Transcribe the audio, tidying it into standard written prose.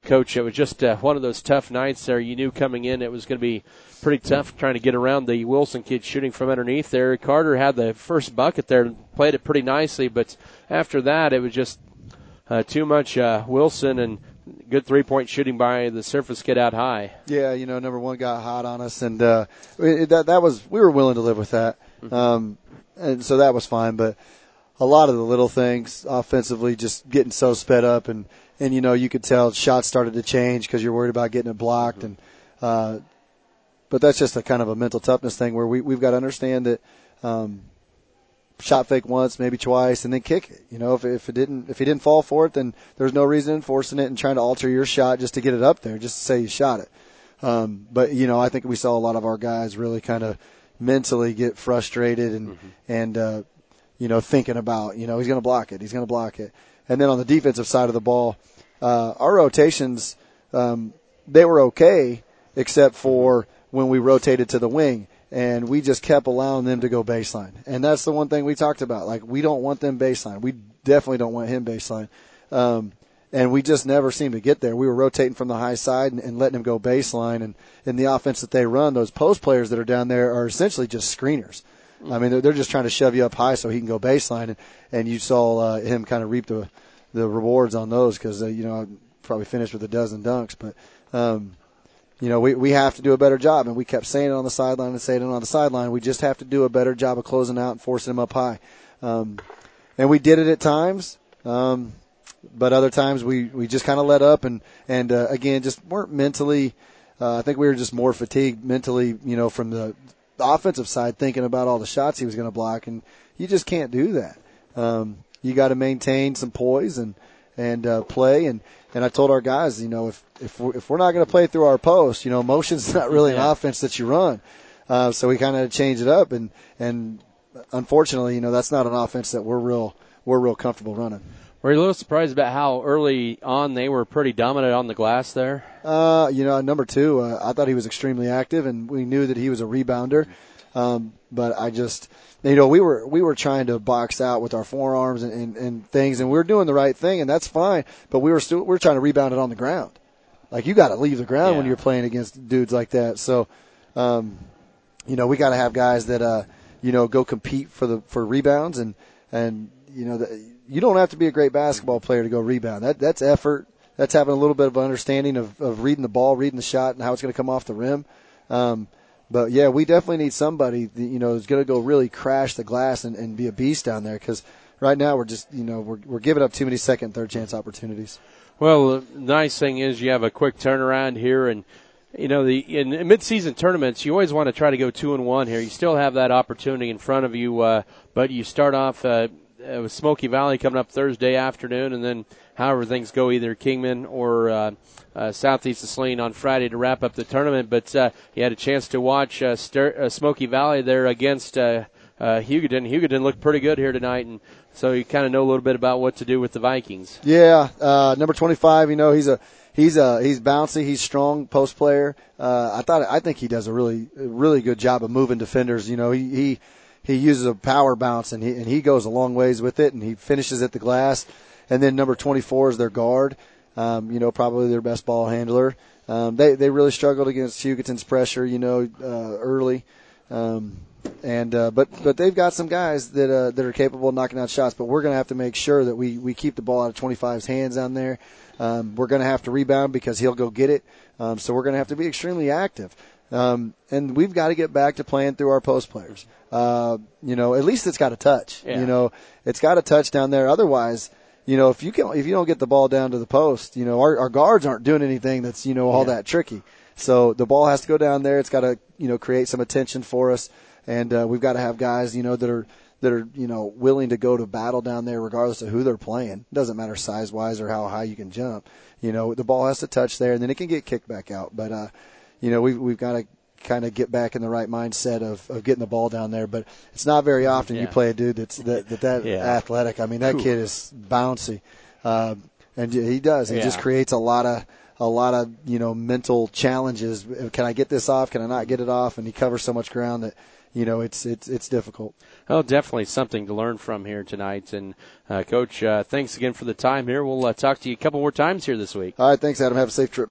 Coach, it was just one of those tough nights there. You knew coming in it was going to be pretty tough trying to get around the Wilson kids shooting from underneath there. Carter had the first bucket there and played it pretty nicely, but after that it was just too much Wilson and good three-point shooting by the Surface kid out high. Yeah, number one got hot on us, and that was, we were willing to live with that. And so that was fine, but a lot of the little things offensively just getting so sped up, and you could tell shots started to change because you're worried about getting it blocked. And but that's just a kind of a mental toughness thing where we've got to understand that shot fake once, maybe twice, and then kick it. If he didn't fall for it, then there's no reason in forcing it and trying to alter your shot just to get it up there, just to say you shot it. But I think we saw a lot of our guys really kind of mentally get frustrated and thinking about, he's going to block it. And then on the defensive side of the ball, our rotations, they were okay, except for when we rotated to the wing, and we just kept allowing them to go baseline. And that's the one thing we talked about. Like, we don't want them baseline. We definitely don't want him baseline. And we just never seemed to get there. We were rotating from the high side and letting him go baseline. And in the offense that they run, those post players that are down there are essentially just screeners. I mean, they're just trying to shove you up high so he can go baseline. And you saw him kind of reap the rewards on those because, probably finished with a dozen dunks. But, we have to do a better job. And we kept saying it on the sideline and saying it on the sideline. We just have to do a better job of closing out and forcing him up high. And we did it at times. But other times we just kind of let up and again, just weren't mentally, I think we were just more fatigued mentally, from the offensive side thinking about all the shots he was going to block, and you just can't do that. You got to maintain some poise and play. And I told our guys, if we're not going to play through our post, motion's not really an offense that you run. So we kind of changed it up and unfortunately, that's not an offense that we're real comfortable running. Were you a little surprised about how early on they were pretty dominant on the glass there? Number two, I thought he was extremely active, and we knew that he was a rebounder. But I just, we were trying to box out with our forearms and things, and we were doing the right thing, and that's fine. But we were trying to rebound it on the ground. Like, you got to leave the ground when you're playing against dudes like that. So, we got to have guys that, go compete for rebounds and you don't have to be a great basketball player to go rebound. That's effort. That's having a little bit of understanding of reading the ball, reading the shot, and how it's going to come off the rim. But yeah, we definitely need somebody that, who's going to go really crash the glass and be a beast down there, because right now we're just, we're giving up too many second, third chance opportunities. Well, the nice thing is you have a quick turnaround here, and in mid-season tournaments, you always want to try to go 2-1 here. You still have that opportunity in front of you, but you start off with Smoky Valley coming up Thursday afternoon, and then however things go, either Kingman or Southeast of Saline on Friday to wrap up the tournament. But you had a chance to watch Smoky Valley there against Hugoton. Hugoton looked pretty good here tonight, and so you kind of know a little bit about what to do with the Vikings. Yeah, number 25. He's bouncy. He's strong post player. I think he does a really good job of moving defenders. He uses a power bounce, and he goes a long ways with it, and he finishes at the glass. And then number 24 is their guard, probably their best ball handler. They really struggled against Hugoton's pressure, early. But they've got some guys that are capable of knocking out shots. But we're going to have to make sure that we keep the ball out of 25's hands down there. We're going to have to rebound because he'll go get it. So we're going to have to be extremely active. And we've got to get back to playing through our post players. At least it's got a touch. Yeah. It's got a touch down there. Otherwise, if you don't get the ball down to the post, our guards aren't doing anything that's, all that tricky. So the ball has to go down there. It's got to, create some attention for us. And, we've got to have guys, that are, willing to go to battle down there regardless of who they're playing. It doesn't matter size wise or how high you can jump. The ball has to touch there, and then it can get kicked back out. But, we've got to kind of get back in the right mindset of getting the ball down there. But it's not very often you play a dude that's athletic. I mean, that kid is bouncy. And he does. He just creates a lot a lot of, mental challenges. Can I get this off? Can I not get it off? And he covers so much ground that, it's difficult. Oh, definitely something to learn from here tonight. And, Coach, thanks again for the time here. We'll talk to you a couple more times here this week. All right. Thanks, Adam. Have a safe trip.